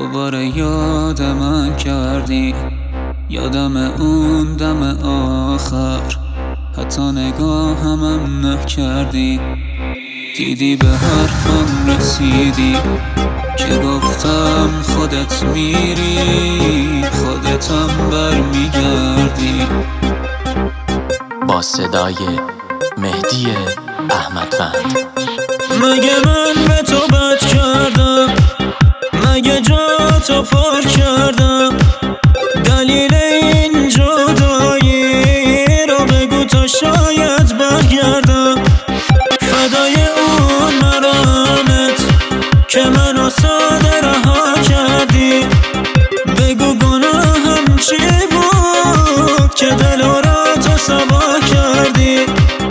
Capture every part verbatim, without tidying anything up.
دوباره یادم کردی، یادم اون دم آخر، حتی نگاهمم نکردی. دیدی به حرفم رسیدی که گفتم خودت میری، خودتم برمیگردی. با صدای مهدی احمدوند. مگه من به تو بد کردم؟ مگه جا تو پر کردم؟ دلیل این جدایی رو بگو تا شاید برگردم. فدای اون مرامت که منو ساده رها کردی. بگو گناهم چی بود که دل را تو سوا کردی.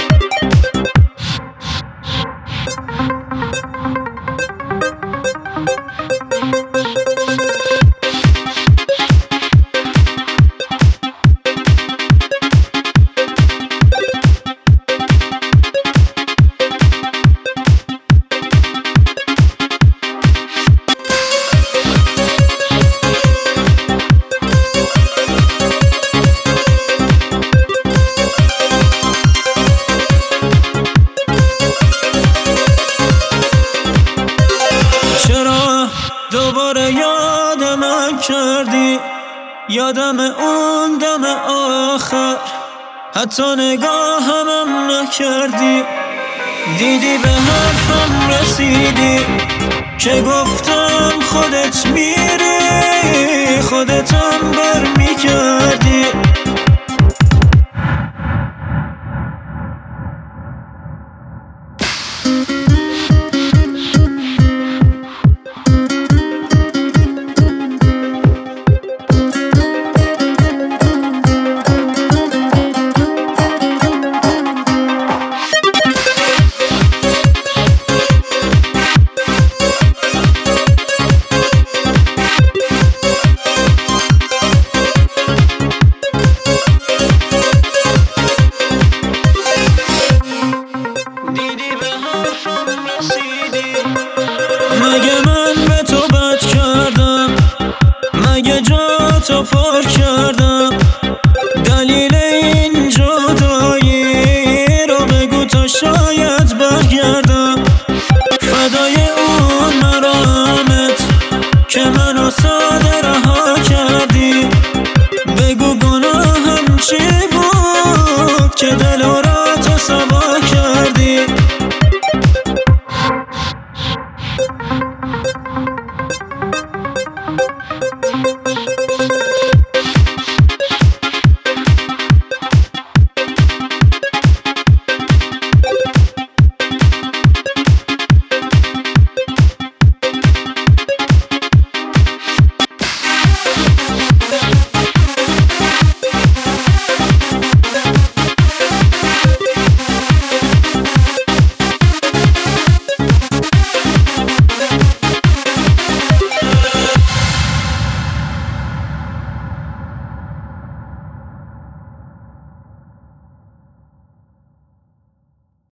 دوباره یادم کردی، یادم اون دم آخر، حتی نگاهمم نکردی. دیدی به حرفم رسیدی که گفتم خودت میری، خودتم برمیگردی. مگه من به تو بد کردم؟ مگه جا تو پر کردم؟ دلیل این جدایی رو بگو تا شاید برگردم. فدای اون مرامت که منو ساده